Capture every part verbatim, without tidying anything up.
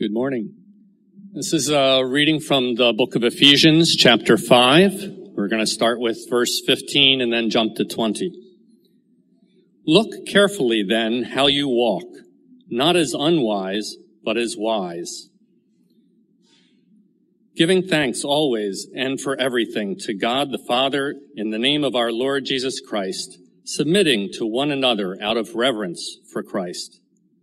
Good morning. This is a reading from the book of Ephesians, chapter five. We're going to start with verse fifteen and then jump to twenty. Look carefully then how you walk, not as unwise, but as wise, giving thanks always and for everything to God the Father in the name of our Lord Jesus Christ, submitting to one another out of reverence for Christ.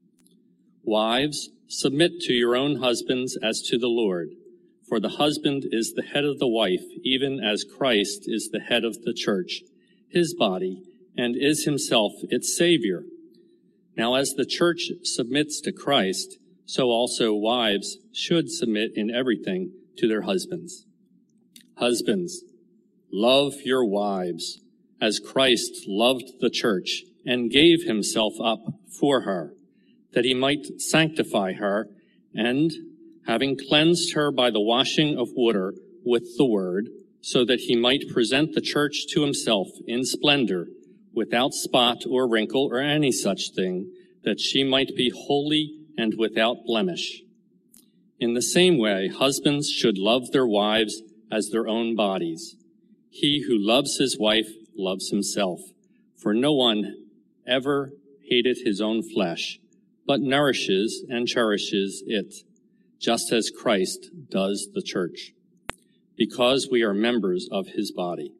Wives, submit to your own husbands as to the Lord, for the husband is the head of the wife, even as Christ is the head of the church, his body, and is himself its Savior. Now as the church submits to Christ, so also wives should submit in everything to their husbands. Husbands, love your wives, as Christ loved the church and gave himself up for her, that he might sanctify her, and, having cleansed her by the washing of water with the word, so that he might present the church to himself in splendor, without spot or wrinkle or any such thing, that she might be holy and without blemish. In the same way, husbands should love their wives as their own bodies. He who loves his wife loves himself, for no one ever hated his own flesh, but nourishes and cherishes it, just as Christ does the church, because we are members of his body.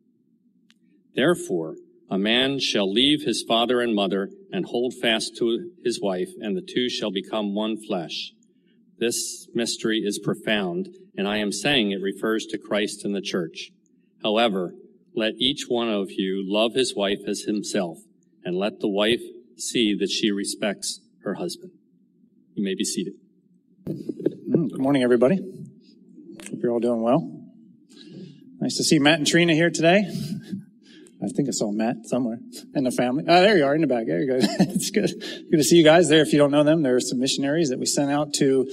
Therefore, a man shall leave his father and mother and hold fast to his wife, and the two shall become one flesh. This mystery is profound, and I am saying it refers to Christ and the church. However, let each one of you love his wife as himself, and let the wife see that she respects her husband. You may be seated. Good morning, everybody. Hope you're all doing well. Nice to see Matt and Trina here today. I think I saw Matt somewhere and the family. Oh, there you are in the back. There you go. It's good. Good to see you guys there. If you don't know them, there are some missionaries that we sent out to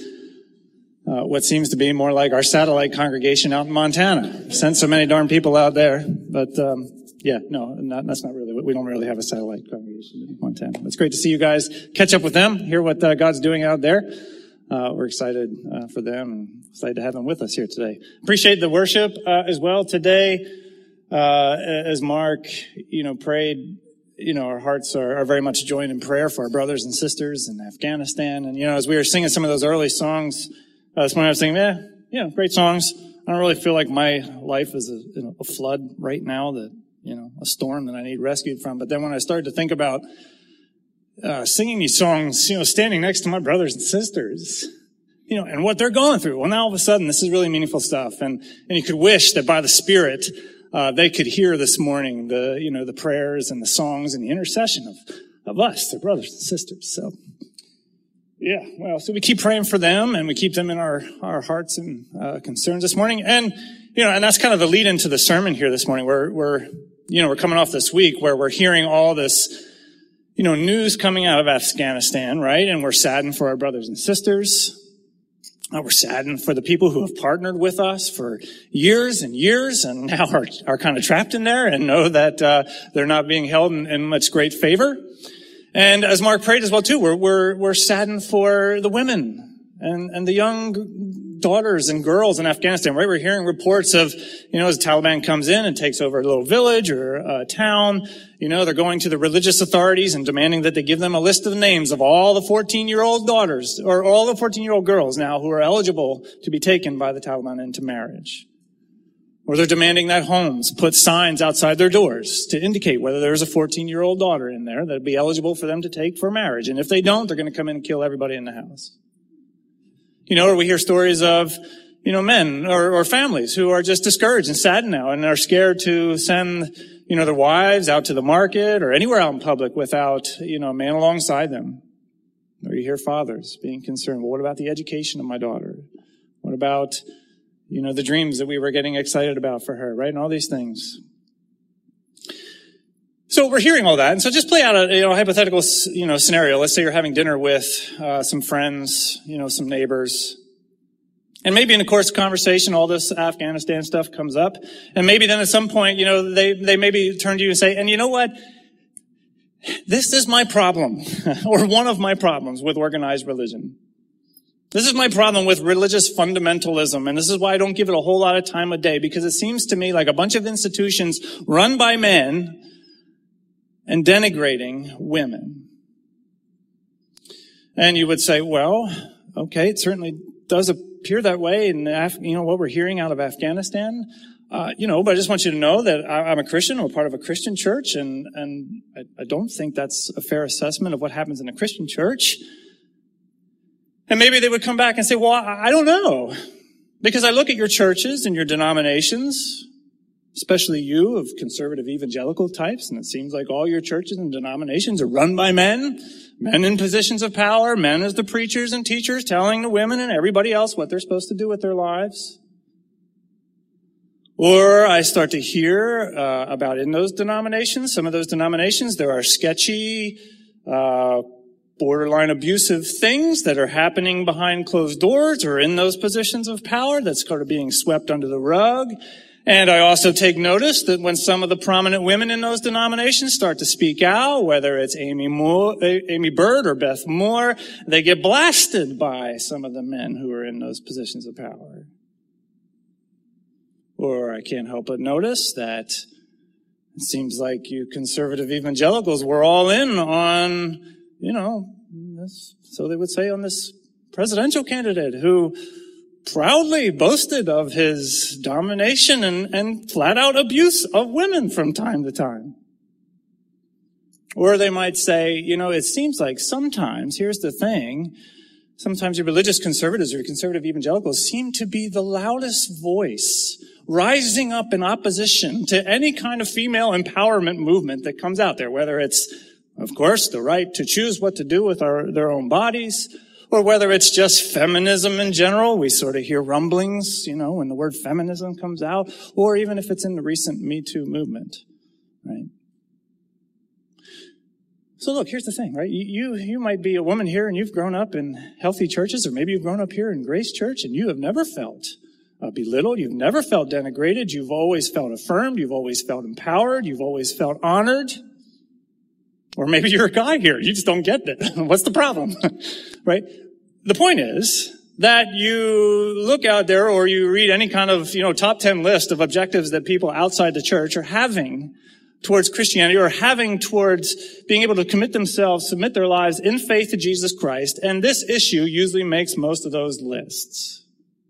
uh, what seems to be more like our satellite congregation out in Montana. Sent so many darn people out there. But, um, yeah, no, not, that's not really, we don't really have a satellite congregation in Montana. It's great to see you guys, catch up with them, hear what uh, God's doing out there. Uh, we're excited uh, for them and excited to have them with us here today. Appreciate the worship uh, as well today. Uh, as Mark, you know, prayed, you know, our hearts are, are very much joined in prayer for our brothers and sisters in Afghanistan. And, you know, as we were singing some of those early songs, uh, this morning I was thinking, yeah, you know, great songs. I don't really feel like my life is a, you know, a flood right now, that, you know, a storm that I need rescued from. But then when I started to think about, uh, singing these songs, you know, standing next to my brothers and sisters, you know, and what they're going through, well, now all of a sudden this is really meaningful stuff. And, and you could wish that by the Spirit, Uh, they could hear this morning the, you know, the prayers and the songs and the intercession of, of us, their brothers and sisters. So, yeah, well, so we keep praying for them and we keep them in our, our hearts and, uh, concerns this morning. And, you know, and that's kind of the lead into the sermon here this morning. We're, we're, you know, we're coming off this week where we're hearing all this, you know, news coming out of Afghanistan, right? And we're saddened for our brothers and sisters. Uh, we're saddened for the people who have partnered with us for years and years and now are, are kind of trapped in there and know that uh, they're not being held in, in much great favor. And as Mark prayed as well too, we're we're we're saddened for the women and and the young daughters and girls in Afghanistan, right? We're hearing reports of, you know, as the Taliban comes in and takes over a little village or a town, you know, they're going to the religious authorities and demanding that they give them a list of the names of all the fourteen-year-old daughters or all the fourteen-year-old girls now who are eligible to be taken by the Taliban into marriage. Or they're demanding that homes put signs outside their doors to indicate whether there's a fourteen-year-old daughter in there that would be eligible for them to take for marriage. And if they don't, they're going to come in and kill everybody in the house. You know, or we hear stories of, you know, men or, or families who are just discouraged and saddened now and are scared to send, you know, their wives out to the market or anywhere out in public without, you know, a man alongside them. Or you hear fathers being concerned, well, what about the education of my daughter? What about, you know, the dreams that we were getting excited about for her, right? And all these things. So we're hearing all that. And so just play out a, you know, hypothetical, you know, scenario. Let's say you're having dinner with, uh, some friends, you know, some neighbors. And maybe in the course of conversation, all this Afghanistan stuff comes up. And maybe then at some point, you know, they, they maybe turn to you and say, and you know what? This is my problem, or one of my problems with organized religion. This is my problem with religious fundamentalism, and this is why I don't give it a whole lot of time a day, because it seems to me like a bunch of institutions run by men and denigrating women. And you would say, well, okay, it certainly does appear that way in Af- you know what we're hearing out of Afghanistan. Uh, you know, but I just want you to know that I, I'm a Christian. I'm a part of a Christian church, and and I, I don't think that's a fair assessment of what happens in a Christian church. And maybe they would come back and say, well, I, I don't know, because I look at your churches and your denominations, especially you of conservative evangelical types, and it seems like all your churches and denominations are run by men, men in positions of power, men as the preachers and teachers telling the women and everybody else what they're supposed to do with their lives. Or I start to hear uh, about in those denominations, some of those denominations, there are sketchy, uh, borderline abusive things that are happening behind closed doors or in those positions of power that's sort of being swept under the rug. And I also take notice that when some of the prominent women in those denominations start to speak out, whether it's Amy Moore, Amy Bird or Beth Moore, they get blasted by some of the men who are in those positions of power. Or I can't help but notice that it seems like you conservative evangelicals were all in on, you know, this, so they would say, on this presidential candidate who proudly boasted of his domination and, and flat out abuse of women from time to time. Or they might say, you know, it seems like sometimes, here's the thing, sometimes your religious conservatives or your conservative evangelicals seem to be the loudest voice rising up in opposition to any kind of female empowerment movement that comes out there, whether it's, of course, the right to choose what to do with our, their own bodies, or whether it's just feminism in general. We sort of hear rumblings, you know, when the word feminism comes out, or even if it's in the recent Me Too movement, right? So look, here's the thing, right? You, you might be a woman here and you've grown up in healthy churches, or maybe you've grown up here in Grace Church and you have never felt uh, belittled. You've never felt denigrated. You've always felt affirmed. You've always felt empowered. You've always felt honored. Or maybe you're a guy here. You just don't get it. What's the problem? Right? The point is that you look out there or you read any kind of, you know, top ten list of objectives that people outside the church are having towards Christianity, or having towards being able to commit themselves, submit their lives in faith to Jesus Christ. And this issue usually makes most of those lists.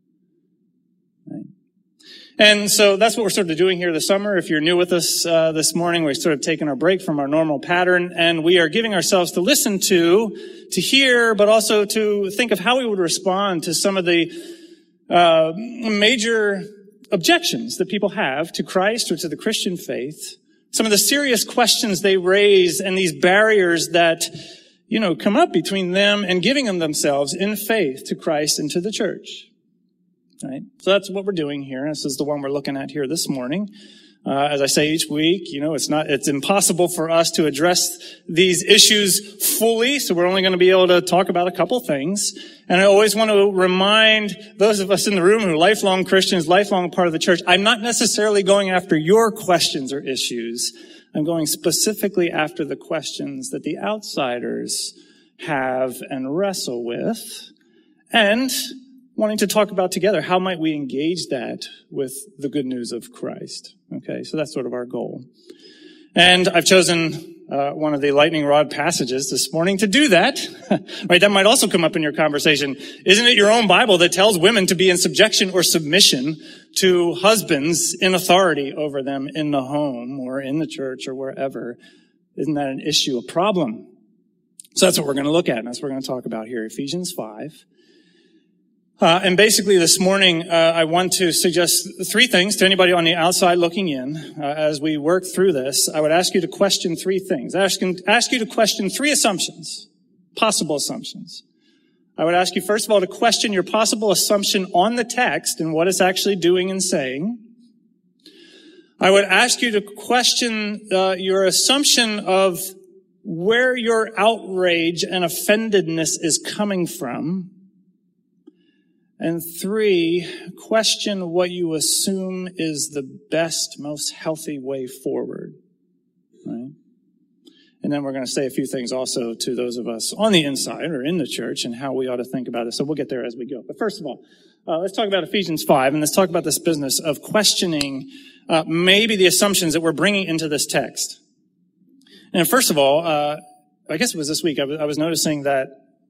Right? And so that's what we're sort of doing here this summer. If you're new with us uh, this morning, we're sort of taking our break from our normal pattern, and we are giving ourselves to listen to, to hear, but also to think of how we would respond to some of the uh, major objections that people have to Christ or to the Christian faith. Some of the serious questions they raise and these barriers that, you know, come up between them and giving them themselves in faith to Christ and to the church. Right? So that's what we're doing here. This is the one we're looking at here this morning. Uh, as I say each week, you know, it's not, it's impossible for us to address these issues fully, so we're only going to be able to talk about a couple things. And I always want to remind those of us in the room who are lifelong Christians, lifelong part of the church, I'm not necessarily going after your questions or issues. I'm going specifically after the questions that the outsiders have and wrestle with, and wanting to talk about together, how might we engage that with the good news of Christ? Okay, so that's sort of our goal. And I've chosen uh, one of the lightning rod passages this morning to do that. Right, that might also come up in your conversation. Isn't it your own Bible that tells women to be in subjection or submission to husbands in authority over them in the home or in the church or wherever? Isn't that an issue, a problem? So that's what we're going to look at, and that's what we're going to talk about here, Ephesians five. Uh, and basically this morning, uh, I want to suggest three things to anybody on the outside looking in. Uh, as we work through this, I would ask you to question three things. Ask, ask you to question three assumptions, possible assumptions. I would ask you, first of all, to question your possible assumption on the text and what it's actually doing and saying. I would ask you to question uh, your assumption of where your outrage and offendedness is coming from. And three, question what you assume is the best, most healthy way forward. Right? And then we're going to say a few things also to those of us on the inside or in the church and how we ought to think about it. So we'll get there as we go. But first of all, uh, let's talk about Ephesians five, and let's talk about this business of questioning uh, maybe the assumptions that we're bringing into this text. And first of all, uh, I guess it was this week, I was, I was noticing that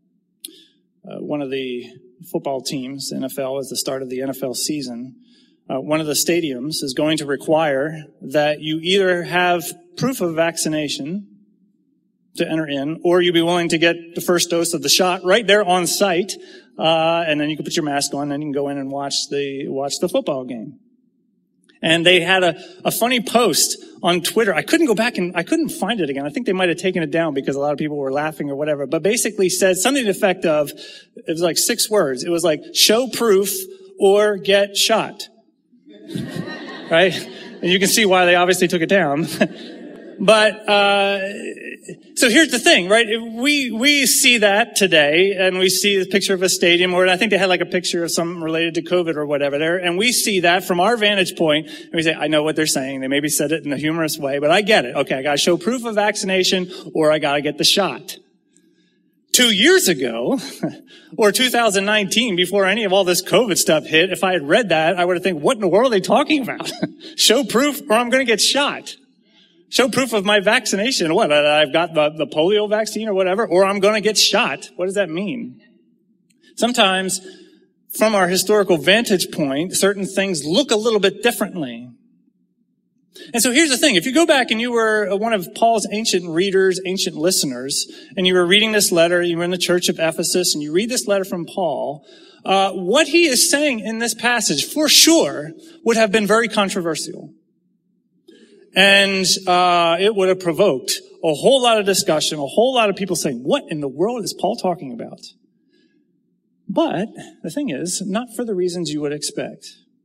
uh, one of the football teams, N F L, is the start of the N F L season. Uh, one of the stadiums is going to require that you either have proof of vaccination to enter in, or you'd be willing to get the first dose of the shot right there on site, uh, and then you can put your mask on, and then you can go in and watch the watch the football game. And they had a, a funny post on Twitter. I couldn't go back and I couldn't find it again. I think they might have taken it down because a lot of people were laughing or whatever. But basically said something to the effect of, it was like six words. It was like, show proof or get shot. Right? And you can see why they obviously took it down. But, uh, so here's the thing, right? We, we see that today, and we see the picture of a stadium, or I think they had like a picture of something related to COVID or whatever there, and we see that from our vantage point, and we say, I know what they're saying. They maybe said it in a humorous way, but I get it. Okay, I gotta show proof of vaccination, or I gotta get the shot. Two years ago, or two thousand nineteen, before any of all this COVID stuff hit, if I had read that, I would have think, what in the world are they talking about? Show proof, or I'm gonna get shot. Show proof of my vaccination. What? I've got the, the polio vaccine or whatever, or I'm going to get shot. What does that mean? Sometimes, from our historical vantage point, certain things look a little bit differently. And so here's the thing. If you go back and you were one of Paul's ancient readers, ancient listeners, and you were reading this letter, you were in the church of Ephesus, and you read this letter from Paul, uh, what he is saying in this passage, for sure, would have been very controversial. And uh it would have provoked a whole lot of discussion, a whole lot of people saying, what in the world is Paul talking about? But the thing is, not for the reasons you would expect.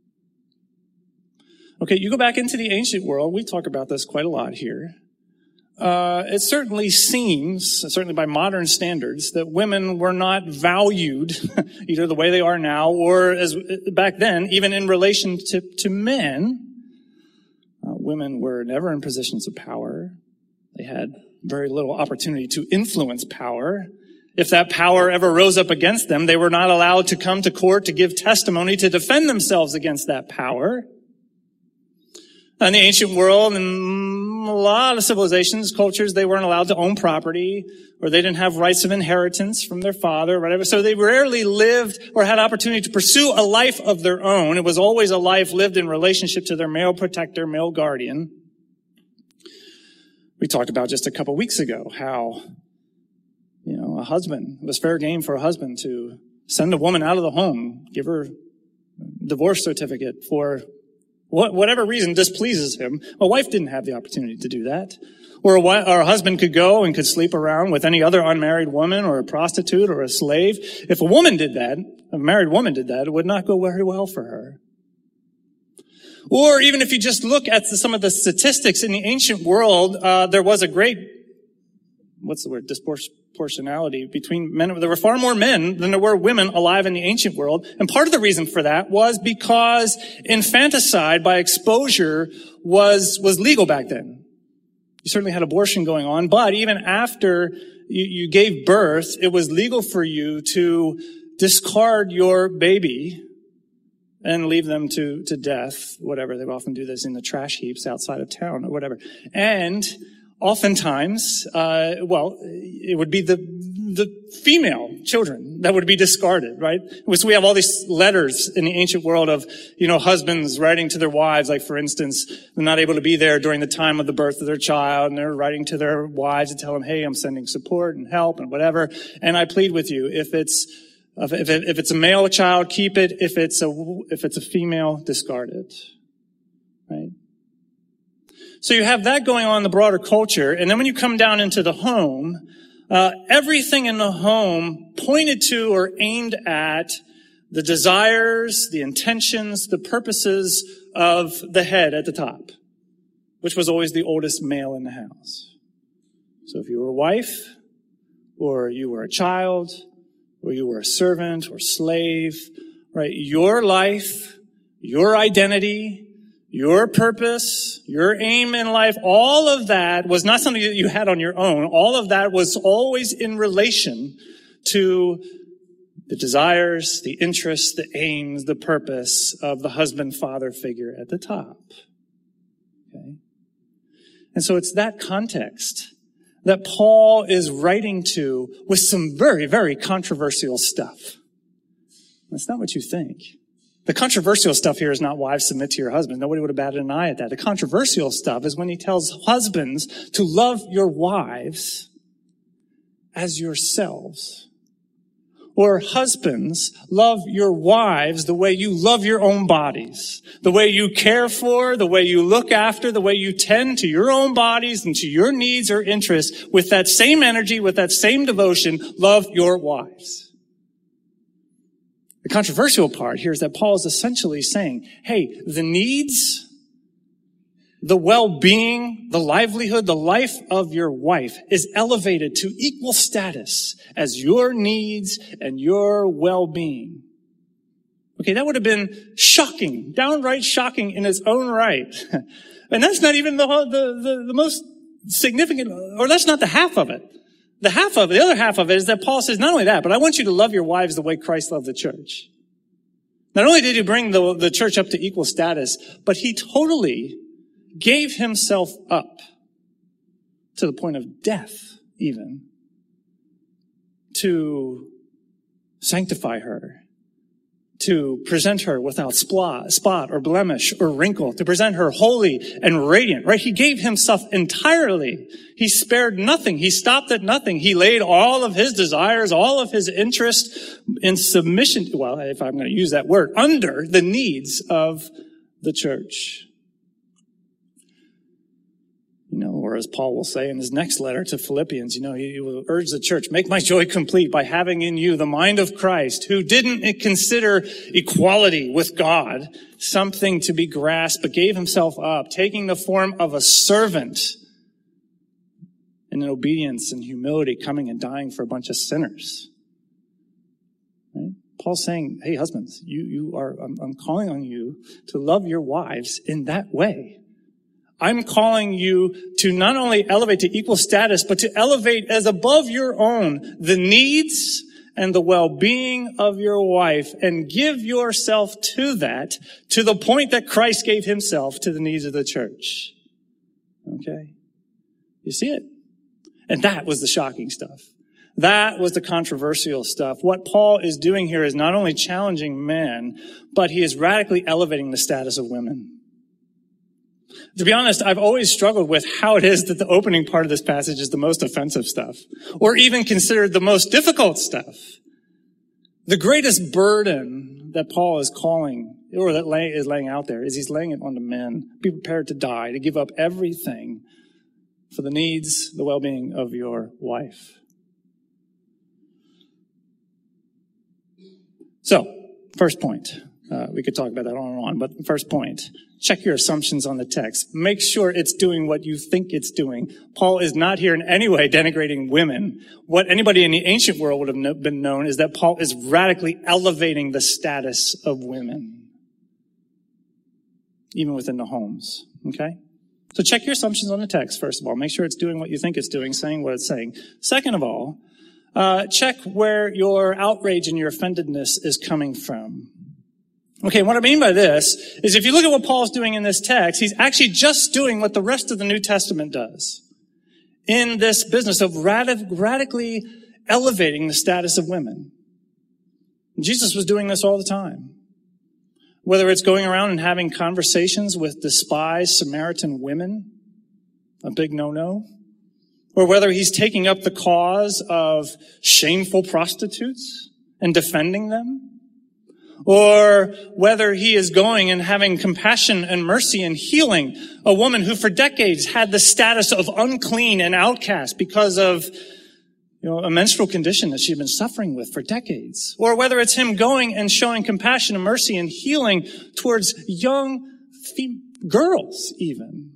Okay, you go back into the ancient world, we talk about this quite a lot here. Uh it certainly seems, certainly by modern standards, that women were not valued either the way they are now or as back then, even in relation to, to men. Uh, women were never in positions of power. They had very little opportunity to influence power. If that power ever rose up against them, they were not allowed to come to court to give testimony to defend themselves against that power. In the ancient world, and a lot of civilizations, cultures, they weren't allowed to own property, or they didn't have rights of inheritance from their father or whatever. So they rarely lived or had opportunity to pursue a life of their own. It was always a life lived in relationship to their male protector, male guardian. We talked about just a couple weeks ago how, you know, a husband, it was fair game for a husband to send a woman out of the home, give her a divorce certificate for whatever reason displeases him. A wife didn't have the opportunity to do that. Or a, wife, or a husband could go and could sleep around with any other unmarried woman or a prostitute or a slave. If a woman did that, a married woman did that, it would not go very well for her. Or even if you just look at the, some of the statistics in the ancient world, uh, there was a great, what's the word, disproportionality between men. There were far more men than there were women alive in the ancient world. And part of the reason for that was because infanticide by exposure was, was legal back then. You certainly had abortion going on, but even after you, you gave birth, it was legal for you to discard your baby and leave them to, to death, whatever. They often do this in the trash heaps outside of town or whatever. And oftentimes, uh, well, it would be the, the female children that would be discarded, right? So we have all these letters in the ancient world of, you know, husbands writing to their wives, like for instance, they're not able to be there during the time of the birth of their child, and they're writing to their wives to tell them, hey, I'm sending support and help and whatever. And I plead with you, if it's, if, it, if it's a male child, keep it. If it's a, if it's a female, discard it, right? So you have that going on in the broader culture. And then when you come down into the home, uh, everything in the home pointed to or aimed at the desires, the intentions, the purposes of the head at the top, which was always the oldest male in the house. So if you were a wife, or you were a child, or you were a servant or slave, right? Your life, your identity, your purpose, your aim in life, all of that was not something that you had on your own. All of that was always in relation to the desires, the interests, the aims, the purpose of the husband-father figure at the top. Okay? And so it's that context that Paul is writing to with some very, very controversial stuff. That's not what you think. The controversial stuff here is not wives submit to your husband. Nobody would have batted an eye at that. The controversial stuff is when he tells husbands to love your wives as yourselves. Or husbands, love your wives the way you love your own bodies. The way you care for, the way you look after, the way you tend to your own bodies and to your needs or interests with that same energy, with that same devotion, love your wives. The controversial part here is that Paul is essentially saying, hey, the needs, the well-being, the livelihood, the life of your wife is elevated to equal status as your needs and your well-being. Okay, that would have been shocking, downright shocking in its own right. And that's not even the, the, the, the most significant, or that's not the half of it. The half of it, the other half of it is that Paul says, not only that, but I want you to love your wives the way Christ loved the church. Not only did he bring the, the church up to equal status, but he totally gave himself up to the point of death, even, to sanctify her, to present her without spot or blemish or wrinkle, to present her holy and radiant, right? He gave himself entirely. He spared nothing. He stopped at nothing. He laid all of his desires, all of his interest in submission, well, if I'm going to use that word, under the needs of the church. You know, or as Paul will say in his next letter to Philippians, you know, he will urge the church, make my joy complete by having in you the mind of Christ, who didn't consider equality with God something to be grasped, but gave himself up, taking the form of a servant, and in obedience and humility coming and dying for a bunch of sinners. Right? Paul's saying, hey, husbands, you, you are, I'm, I'm calling on you to love your wives in that way. I'm calling you to not only elevate to equal status, but to elevate as above your own the needs and the well-being of your wife and give yourself to that to the point that Christ gave himself to the needs of the church. Okay? You see it? And that was the shocking stuff. That was the controversial stuff. What Paul is doing here is not only challenging men, but he is radically elevating the status of women. To be honest, I've always struggled with how it is that the opening part of this passage is the most offensive stuff, or even considered the most difficult stuff. The greatest burden that Paul is calling, or that lay, is laying out there, is he's laying it on the men. Be prepared to die, to give up everything for the needs, the well-being of your wife. So, first point. Uh, we could talk about that on and on, but first point, check your assumptions on the text. Make sure it's doing what you think it's doing. Paul is not here in any way denigrating women. What anybody in the ancient world would have been known is that Paul is radically elevating the status of women, even within the homes. Okay? So check your assumptions on the text, first of all. Make sure it's doing what you think it's doing, saying what it's saying. Second of all, uh, check where your outrage and your offendedness is coming from. Okay, what I mean by this is if you look at what Paul's doing in this text, he's actually just doing what the rest of the New Testament does in this business of radic- radically elevating the status of women. Jesus was doing this all the time. Whether it's going around and having conversations with despised Samaritan women, a big no-no, or whether he's taking up the cause of shameful prostitutes and defending them, or whether he is going and having compassion and mercy and healing a woman who for decades had the status of unclean and outcast because of, you know, a menstrual condition that she had been suffering with for decades. Or whether it's him going and showing compassion and mercy and healing towards young fem- girls even.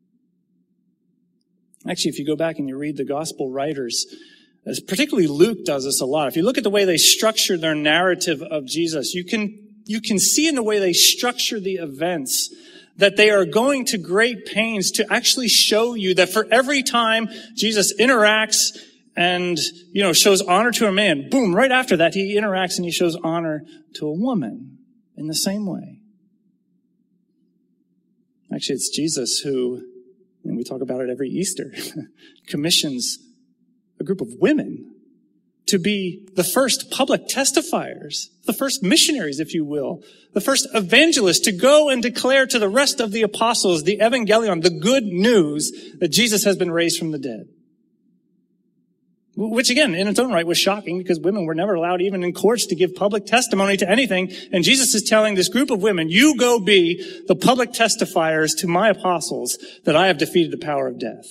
Actually, if you go back and you read the gospel writers, as particularly Luke does this a lot. If you look at the way they structure their narrative of Jesus, you can, you can see in the way they structure the events that they are going to great pains to actually show you that for every time Jesus interacts and, you know, shows honor to a man, boom, right after that, he interacts and he shows honor to a woman in the same way. Actually, it's Jesus who, and we talk about it every Easter, commissions a group of women to be the first public testifiers, the first missionaries, if you will, the first evangelists to go and declare to the rest of the apostles, the evangelion, the good news that Jesus has been raised from the dead. Which again, in its own right, was shocking because women were never allowed even in courts to give public testimony to anything. And Jesus is telling this group of women, you go be the public testifiers to my apostles that I have defeated the power of death.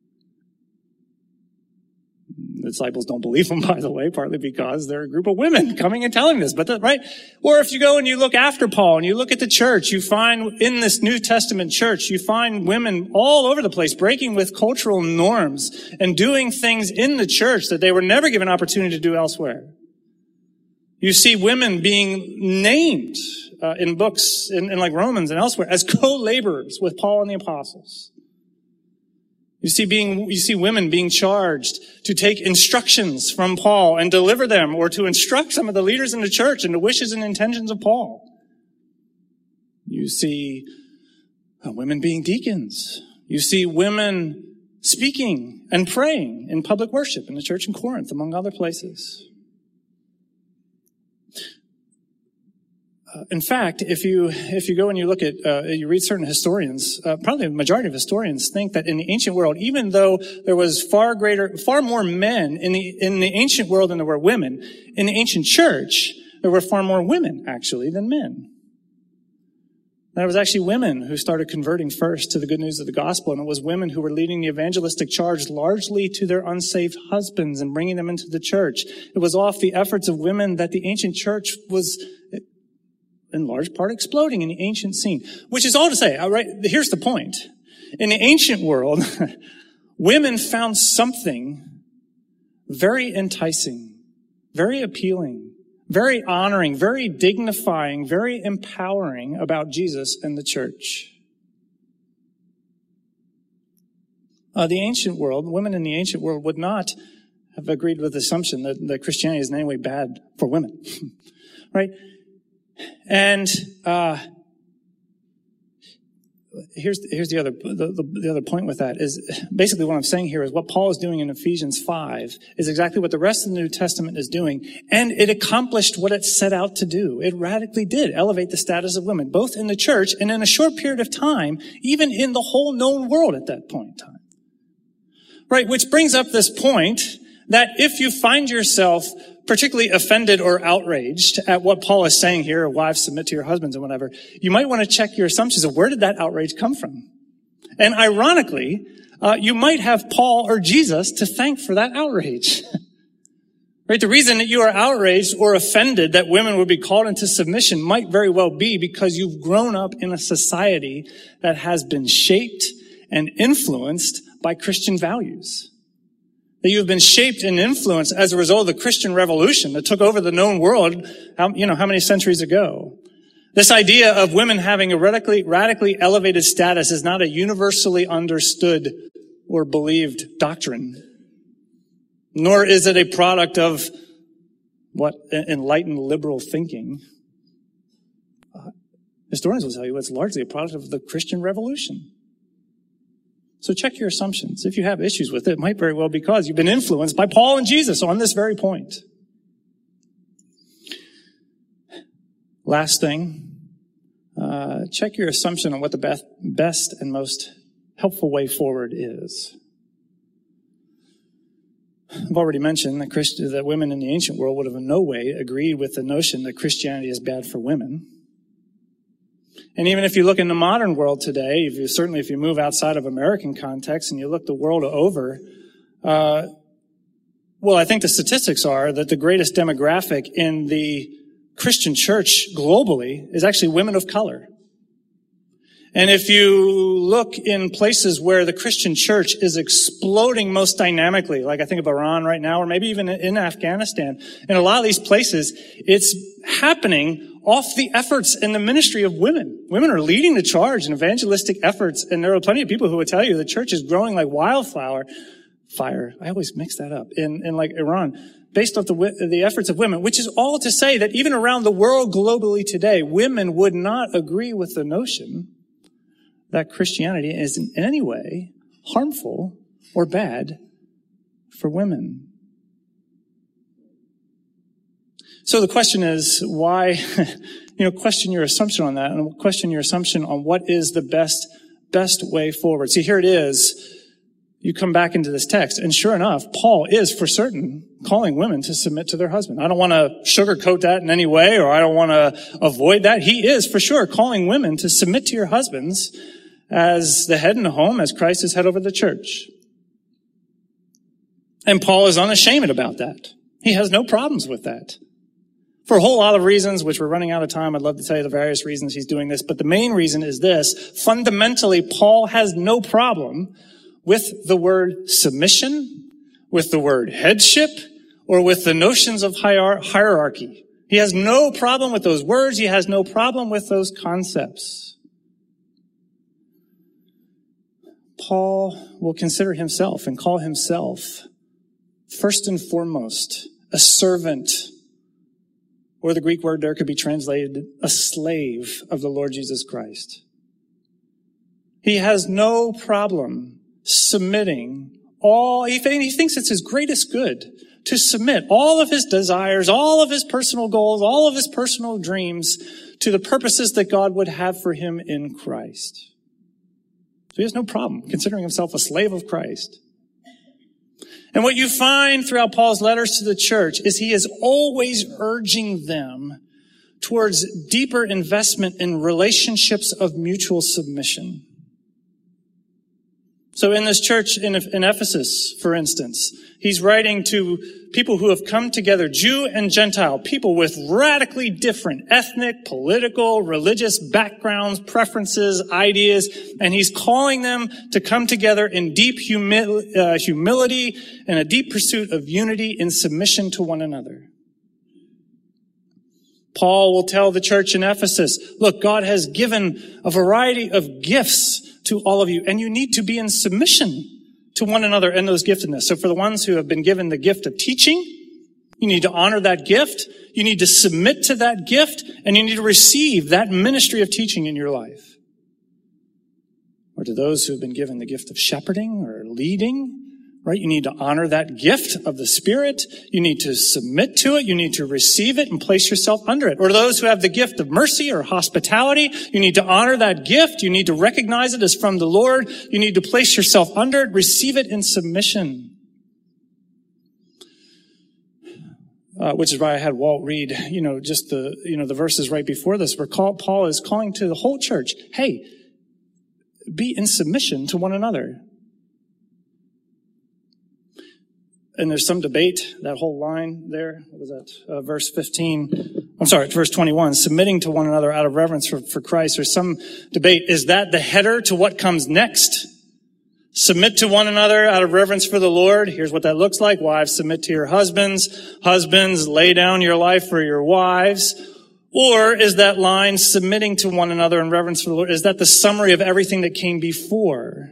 The disciples don't believe him, by the way, partly because they're a group of women coming and telling this, but that, right? Or if you go and you look after Paul and you look at the church, you find in this New Testament church, you find women all over the place breaking with cultural norms and doing things in the church that they were never given opportunity to do elsewhere. You see women being named uh, in books in, in like Romans and elsewhere as co-laborers with Paul and the apostles. You see being, you see women being charged to take instructions from Paul and deliver them, or to instruct some of the leaders in the church in the wishes and intentions of Paul. You see uh, women being deacons. You see women speaking and praying in public worship in the church in Corinth, among other places. Uh, in fact, if you if you go and you look at, uh, you read certain historians, uh, probably the majority of historians think that in the ancient world, even though there was far greater, far more men in the in the ancient world than there were women, in the ancient church, there were far more women, actually, than men. And it was actually women who started converting first to the good news of the gospel, and it was women who were leading the evangelistic charge largely to their unsaved husbands and bringing them into the church. It was off the efforts of women that the ancient church was in large part exploding in the ancient scene. Which is all to say, all right, here's the point. In the ancient world, women found something very enticing, very appealing, very honoring, very dignifying, very empowering about Jesus and the church. Uh, the ancient world, women in the ancient world would not have agreed with the assumption that, that Christianity is in any way bad for women. Right? And uh here's here's the other the, the, the other point with that is basically what I'm saying here is what Paul is doing in Ephesians five is exactly what the rest of the New Testament is doing, and it accomplished what it set out to do. It radically did elevate the status of women, both in the church and in a short period of time, even in the whole known world at that point in time. Right, which brings up this point that if you find yourself particularly offended or outraged at what Paul is saying here, wives submit to your husbands and whatever, you might want to check your assumptions of where did that outrage come from? And ironically, uh, you might have Paul or Jesus to thank for that outrage. Right? The reason that you are outraged or offended that women would be called into submission might very well be because you've grown up in a society that has been shaped and influenced by Christian values. That you have been shaped and influenced as a result of the Christian revolution that took over the known world, how, you know, how many centuries ago? This idea of women having a radically, radically elevated status is not a universally understood or believed doctrine. Nor is it a product of what enlightened liberal thinking. Uh, historians will tell you it's largely a product of the Christian revolution. So check your assumptions. If you have issues with it, it might very well be because you've been influenced by Paul and Jesus on this very point. Last thing, uh, check your assumption on what the best, best and most helpful way forward is. I've already mentioned that, Christ- that women in the ancient world would have in no way agreed with the notion that Christianity is bad for women. And even if you look in the modern world today, if you, certainly if you move outside of American context and you look the world over, uh, well, I think the statistics are that the greatest demographic in the Christian church globally is actually women of color. And if you look in places where the Christian church is exploding most dynamically, like I think of Iran right now, or maybe even in Afghanistan, in a lot of these places, it's happening off the efforts and the ministry of women. Women are leading the charge in evangelistic efforts, and there are plenty of people who would tell you the church is growing like wildflower. Fire. I always mix that up. In, in like Iran, based off the, the efforts of women, which is all to say that even around the world globally today, women would not agree with the notion that Christianity is in any way harmful or bad for women. So the question is, why, you know, question your assumption on that and question your assumption on what is the best, best way forward. See, here it is. You come back into this text, and sure enough, Paul is for certain calling women to submit to their husband. I don't want to sugarcoat that in any way, or I don't want to avoid that. He is for sure calling women to submit to your husbands as the head in the home, as Christ is head over the church. And Paul is unashamed about that. He has no problems with that. For a whole lot of reasons, which we're running out of time. I'd love to tell you the various reasons he's doing this, but the main reason is this. Fundamentally, Paul has no problem with the word submission, with the word headship, or with the notions of hier- hierarchy. He has no problem with those words. He has no problem with those concepts. Paul will consider himself and call himself, first and foremost, a servant, or the Greek word there could be translated a slave of the Lord Jesus Christ. He has no problem submitting all, he thinks it's his greatest good to submit all of his desires, all of his personal goals, all of his personal dreams to the purposes that God would have for him in Christ. So he has no problem considering himself a slave of Christ. And what you find throughout Paul's letters to the church is he is always urging them towards deeper investment in relationships of mutual submission. So in this church in, in Ephesus, for instance, he's writing to people who have come together, Jew and Gentile, people with radically different ethnic, political, religious backgrounds, preferences, ideas, and he's calling them to come together in deep humi- uh, humility and a deep pursuit of unity in submission to one another. Paul will tell the church in Ephesus, look, God has given a variety of gifts to all of you, and you need to be in submission to one another in those giftedness. So for the ones who have been given the gift of teaching, you need to honor that gift, you need to submit to that gift, and you need to receive that ministry of teaching in your life. Or to those who have been given the gift of shepherding or leading, right? You need to honor that gift of the Spirit. You need to submit to it. You need to receive it and place yourself under it. Or those who have the gift of mercy or hospitality, you need to honor that gift. You need to recognize it as from the Lord. You need to place yourself under it, receive it in submission. Uh, which is why I had Walt read, you know, just the, you know, the verses right before this where Paul is calling to the whole church, hey, be in submission to one another. And there's some debate, that whole line there, what was that, uh, verse fifteen, I'm sorry, verse twenty-one, submitting to one another out of reverence for, for Christ. There's some debate, is that the header to what comes next? Submit to one another out of reverence for the Lord. Here's what that looks like. Wives, submit to your husbands. Husbands, lay down your life for your wives. Or is that line, submitting to one another in reverence for the Lord, is that the summary of everything that came before?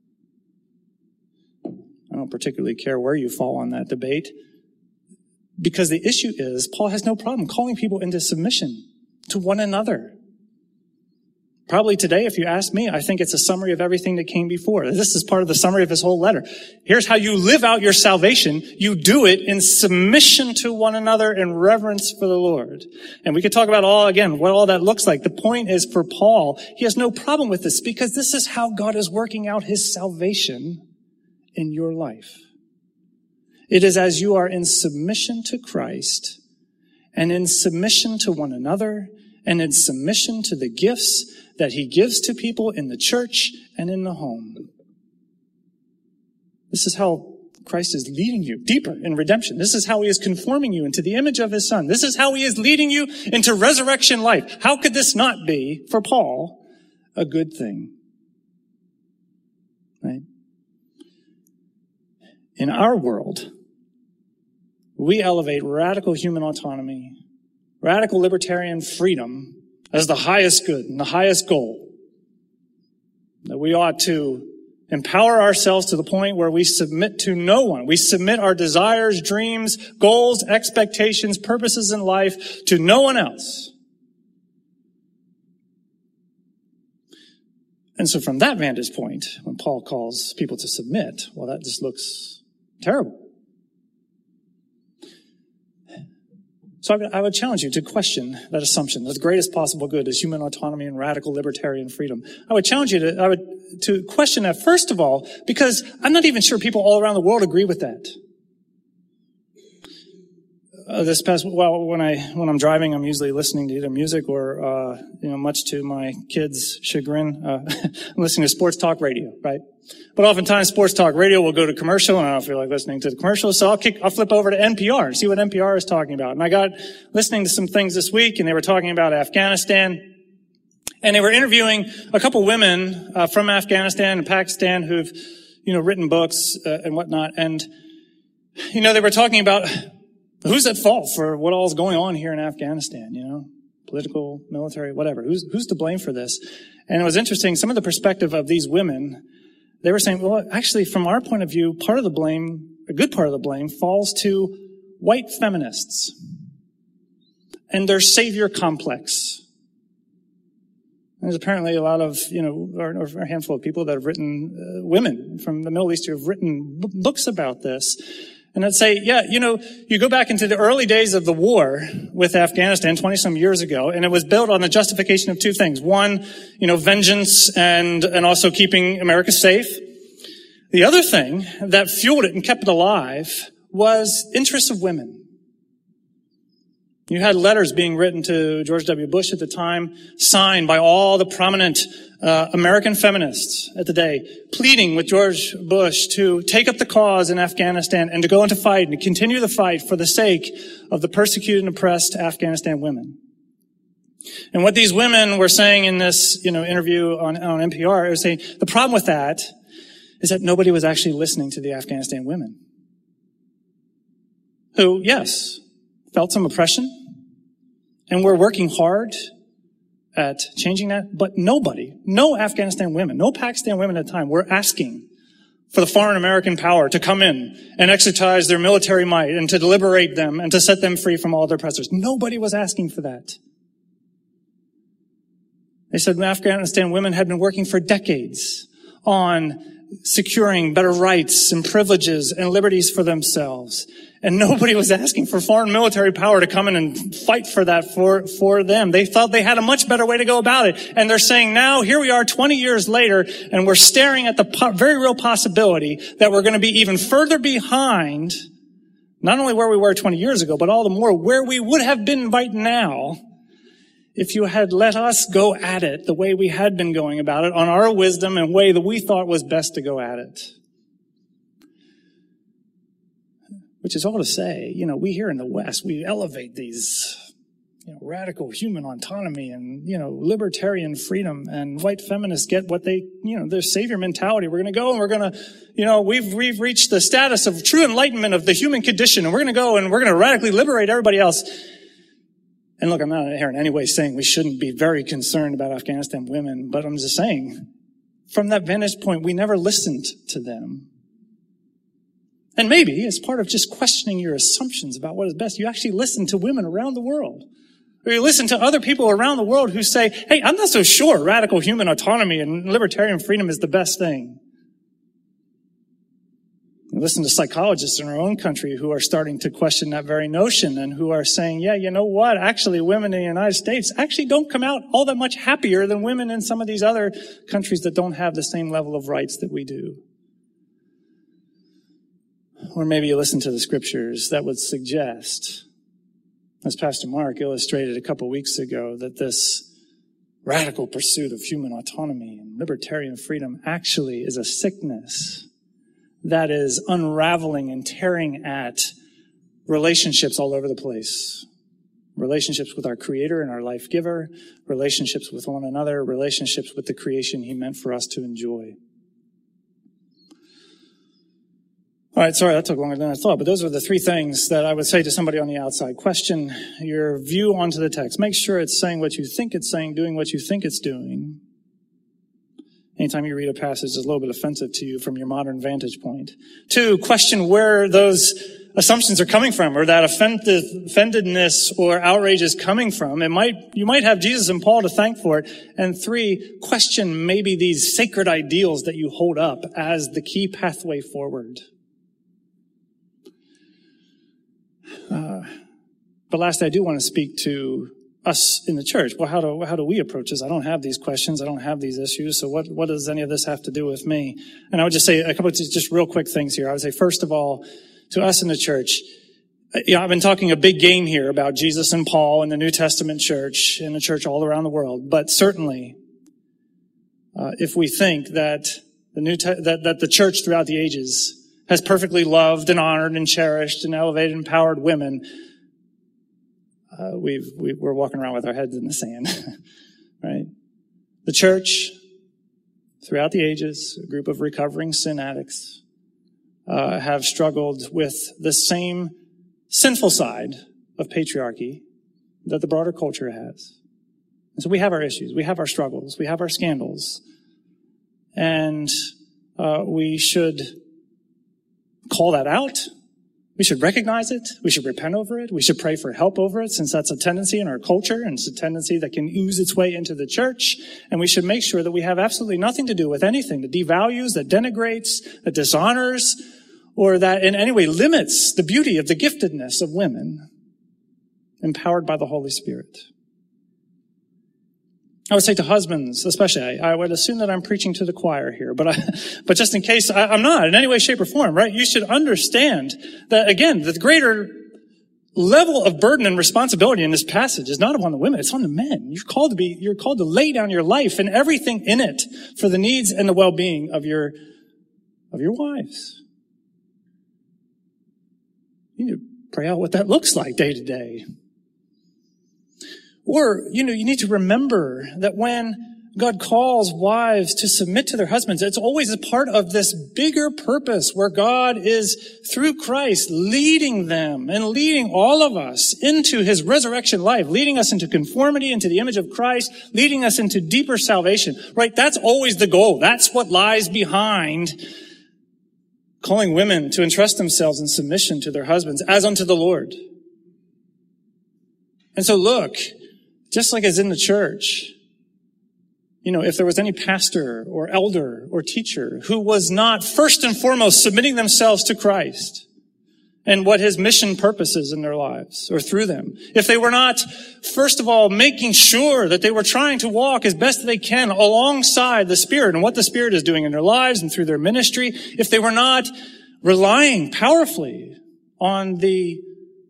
I don't particularly care where you fall on that debate, because the issue is Paul has no problem calling people into submission to one another. Probably today, if you ask me, I think it's a summary of everything that came before. This is part of the summary of his whole letter. Here's how you live out your salvation. You do it in submission to one another in reverence for the Lord. And we could talk about all, again, what all that looks like. The point is for Paul, he has no problem with this because this is how God is working out his salvation in your life. It is as you are in submission to Christ and in submission to one another and in submission to the gifts that he gives to people in the church and in the home. This is how Christ is leading you deeper in redemption. This is how he is conforming you into the image of his Son. This is how he is leading you into resurrection life. How could this not be, for Paul, a good thing? Right? In our world, we elevate radical human autonomy radical libertarian freedom as the highest good and the highest goal. That we ought to empower ourselves to the point where we submit to no one. We submit our desires, dreams, goals, expectations, purposes in life to no one else. And so from that vantage point, when Paul calls people to submit, well, that just looks terrible. So I would, I would challenge you to question that assumption that the greatest possible good is human autonomy and radical libertarian freedom. I would challenge you to, I would, to question that, first of all, because I'm not even sure people all around the world agree with that. Uh, this past, well, when I, when I'm driving, I'm usually listening to either music or, uh, you know, much to my kids' chagrin, uh, I'm listening to sports talk radio, right? But oftentimes sports talk radio will go to commercial and I don't feel like listening to the commercial. So I'll kick, I'll flip over to N P R and see what N P R is talking about. And I got listening to some things this week and they were talking about Afghanistan. And they were interviewing a couple women, uh, from Afghanistan and Pakistan who've, you know, written books, uh, and whatnot. And, you know, they were talking about who's at fault for what all is going on here in Afghanistan, you know, political, military, whatever. Who's, who's to blame for this? And it was interesting. Some of the perspective of these women, they were saying, well, actually, from our point of view, part of the blame, a good part of the blame, falls to white feminists and their savior complex. There's apparently a lot of, you know, or, or a handful of people that have written, uh, women from the Middle East who have written b- books about this. And I'd say, yeah, you know, you go back into the early days of the war with Afghanistan twenty-some years ago, and it was built on the justification of two things. One, you know, vengeance and, and also keeping America safe. The other thing that fueled it and kept it alive was interests of women. You had letters being written to George W. Bush at the time, signed by all the prominent uh, American feminists at the day, pleading with George Bush to take up the cause in Afghanistan and to go into fight and to continue the fight for the sake of the persecuted and oppressed Afghanistan women. And what these women were saying in this, you know, interview on, on N P R is saying the problem with that is that nobody was actually listening to the Afghanistan women, who, yes, felt some oppression, and we're working hard at changing that, but nobody, no Afghanistan women, no Pakistan women at the time were asking for the foreign American power to come in and exercise their military might and to liberate them and to set them free from all their oppressors. Nobody was asking for that. They said Afghanistan women had been working for decades on securing better rights and privileges and liberties for themselves. And nobody was asking for foreign military power to come in and fight for that for, for them. They thought they had a much better way to go about it. And they're saying now, here we are twenty years later, and we're staring at the po- very real possibility that we're going to be even further behind, not only where we were twenty years ago, but all the more where we would have been right now if you had let us go at it the way we had been going about it on our wisdom and way that we thought was best to go at it. Which is all to say, you know, we here in the West, we elevate these, you know, radical human autonomy and, you know, libertarian freedom, and white feminists get what they, you know, their savior mentality. We're going to go and we're going to, you know, we've, we've reached the status of true enlightenment of the human condition, and we're going to go and we're going to radically liberate everybody else. And look, I'm not here in any way saying we shouldn't be very concerned about Afghanistan women, but I'm just saying, from that vantage point, we never listened to them. And maybe, as part of just questioning your assumptions about what is best, you actually listen to women around the world. Or you listen to other people around the world who say, hey, I'm not so sure radical human autonomy and libertarian freedom is the best thing. You listen to psychologists in our own country who are starting to question that very notion and who are saying, yeah, you know what? Actually, women in the United States actually don't come out all that much happier than women in some of these other countries that don't have the same level of rights that we do. Or maybe you listen to the scriptures that would suggest, as Pastor Mark illustrated a couple weeks ago, that this radical pursuit of human autonomy and libertarian freedom actually is a sickness that is unraveling and tearing at relationships all over the place. Relationships with our Creator and our life giver, relationships with one another, relationships with the creation He meant for us to enjoy. All right, sorry, that took longer than I thought, but those are the three things that I would say to somebody on the outside. Question your view onto the text. Make sure it's saying what you think it's saying, doing what you think it's doing. Anytime you read a passage that's a little bit offensive to you from your modern vantage point. Two, question where those assumptions are coming from, or that offended, offendedness or outrage is coming from. It might, you might have Jesus and Paul to thank for it. And three, question maybe these sacred ideals that you hold up as the key pathway forward. Uh, but last, I do want to speak to us in the church. Well, how do, how do we approach this? I don't have these questions. I don't have these issues. So what, what does any of this have to do with me? And I would just say a couple of just real quick things here. I would say, first of all, to us in the church, you know, I've been talking a big game here about Jesus and Paul and the New Testament church and the church all around the world. But certainly, uh, if we think that the new, te- that, that the church throughout the ages has perfectly loved and honored and cherished and elevated and empowered women, uh, we've, we, we're walking around with our heads in the sand, right? The church throughout the ages, a group of recovering sin addicts, uh, have struggled with the same sinful side of patriarchy that the broader culture has. And so we have our issues, we have our struggles, we have our scandals, and uh, we should call that out. We should recognize it. We should repent over it. We should pray for help over it, since that's a tendency in our culture, and it's a tendency that can ooze its way into the church. And we should make sure that we have absolutely nothing to do with anything that devalues, that denigrates, that dishonors, or that in any way limits the beauty of the giftedness of women empowered by the Holy Spirit. I would say to husbands, especially, I, I would assume that I'm preaching to the choir here, but I, but just in case I, I'm not in any way, shape, or form, right? You should understand that, again, the greater level of burden and responsibility in this passage is not upon the women, it's on the men. You're called to be, you're called to lay down your life and everything in it for the needs and the well-being of your, of your wives. You need to pray out what that looks like day to day. Or, you know, you need to remember that when God calls wives to submit to their husbands, it's always a part of this bigger purpose where God is, through Christ, leading them and leading all of us into his resurrection life, leading us into conformity, into the image of Christ, leading us into deeper salvation, right? That's always the goal. That's what lies behind calling women to entrust themselves in submission to their husbands as unto the Lord. And so look, just like as in the church, you know, if there was any pastor or elder or teacher who was not first and foremost submitting themselves to Christ and what his mission purpose is in their lives or through them, if they were not, first of all, making sure that they were trying to walk as best they can alongside the Spirit and what the Spirit is doing in their lives and through their ministry, if they were not relying powerfully on the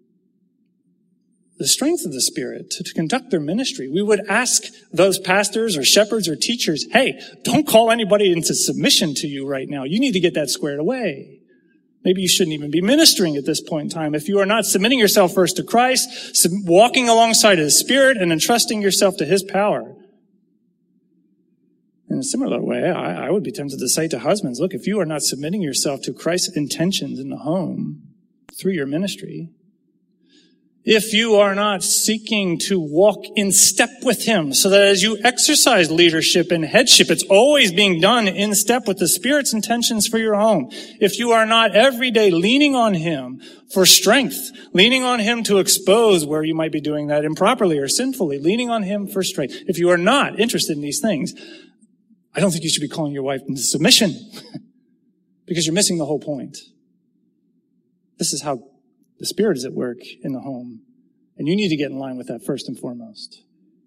the strength of the Spirit to, to conduct their ministry, we would ask those pastors or shepherds or teachers, hey, don't call anybody into submission to you right now. You need to get that squared away. Maybe you shouldn't even be ministering at this point in time. If you are not submitting yourself first to Christ, sub- walking alongside his Spirit and entrusting yourself to his power. In a similar way, I, I would be tempted to say to husbands, look, if you are not submitting yourself to Christ's intentions in the home through your ministry, if you are not seeking to walk in step with him so that as you exercise leadership and headship, it's always being done in step with the Spirit's intentions for your home. If you are not every day leaning on him for strength, leaning on him to expose where you might be doing that improperly or sinfully, leaning on him for strength. If you are not interested in these things, I don't think you should be calling your wife into submission because you're missing the whole point. This is how the Spirit is at work in the home. And you need to get in line with that first and foremost.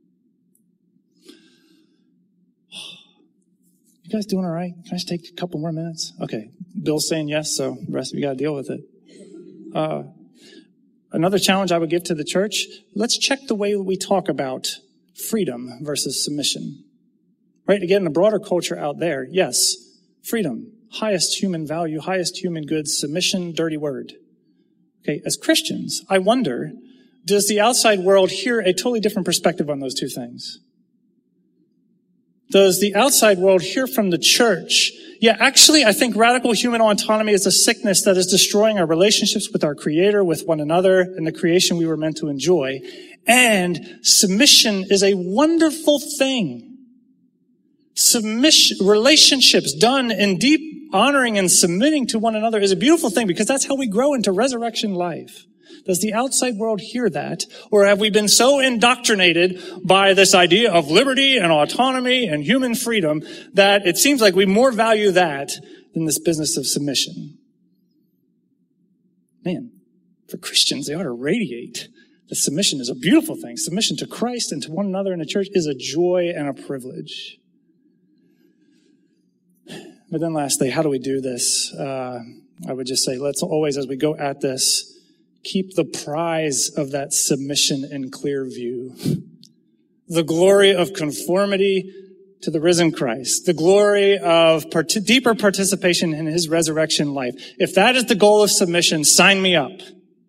You guys doing all right? Can I just take a couple more minutes? Okay. Bill's saying yes, so the rest of you got to deal with it. Uh, another challenge I would give to the church, let's check the way we talk about freedom versus submission. Right? Again, the broader culture out there, yes, freedom, highest human value, highest human goods, submission, dirty word. Okay, as Christians, I wonder, does the outside world hear a totally different perspective on those two things? does the outside world hear from the church? Yeah, actually, I think radical human autonomy is a sickness that is destroying our relationships with our Creator, with one another, and the creation we were meant to enjoy. And submission is a wonderful thing. Submission, relationships done in deep honoring and submitting to one another is a beautiful thing because that's how we grow into resurrection life. Does the outside world hear that? Or have we been so indoctrinated by this idea of liberty and autonomy and human freedom that it seems like we more value that than this business of submission? Man, for Christians, they ought to radiate that submission is a beautiful thing. Submission to Christ and to one another in the church is a joy and a privilege. But then lastly, how do we do this? Uh, I would just say, let's always, as we go at this, keep the prize of that submission in clear view. The glory of conformity to the risen Christ. The glory of part- deeper participation in his resurrection life. If that is the goal of submission, sign me up.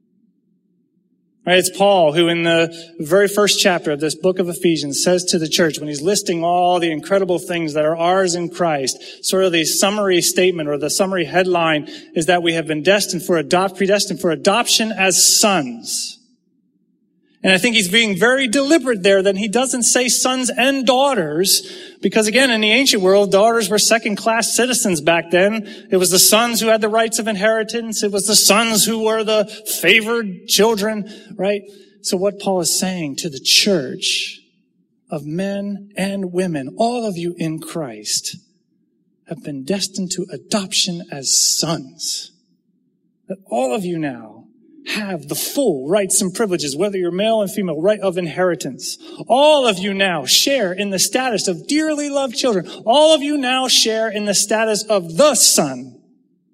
Right, it's Paul who in the very first chapter of this book of Ephesians says to the church when he's listing all the incredible things that are ours in Christ, sort of the summary statement or the summary headline is that we have been destined for adopt, predestined for adoption as sons. And I think he's being very deliberate there that he doesn't say sons and daughters, because again, in the ancient world, daughters were second-class citizens back then. It was the sons who had the rights of inheritance. It was the sons who were the favored children, right? So what Paul is saying to the church of men and women, all of you in Christ, have been destined to adoption as sons. That all of you now have the full rights and privileges, whether you're male and female, right of inheritance. All of you now share in the status of dearly loved children. All of you now share in the status of the Son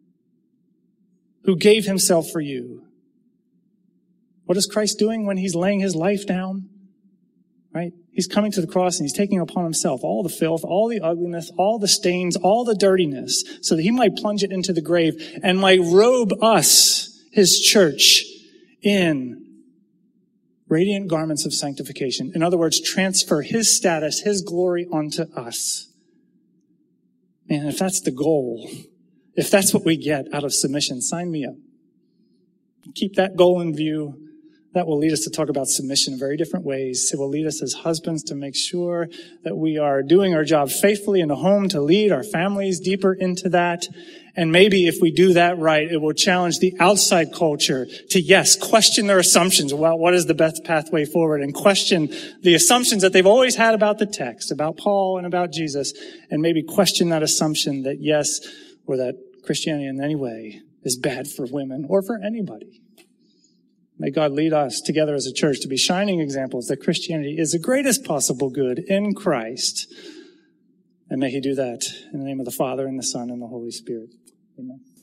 who gave himself for you. What is Christ doing when he's laying his life down? Right? He's coming to the cross and he's taking upon himself all the filth, all the ugliness, all the stains, all the dirtiness, so that he might plunge it into the grave and might robe us, his church, in radiant garments of sanctification. In other words, transfer his status, his glory onto us. And if that's the goal, if that's what we get out of submission, sign me up. Keep that goal in view. That will lead us to talk about submission in very different ways. It will lead us as husbands to make sure that we are doing our job faithfully in the home, to lead our families deeper into that. And maybe if we do that right, it will challenge the outside culture to, yes, question their assumptions about what is the best pathway forward, and question the assumptions that they've always had about the text, about Paul and about Jesus, and maybe question that assumption that yes, or that Christianity in any way is bad for women or for anybody. May God lead us together as a church to be shining examples that Christianity is the greatest possible good in Christ. And may he do that in the name of the Father and the Son and the Holy Spirit. Amen.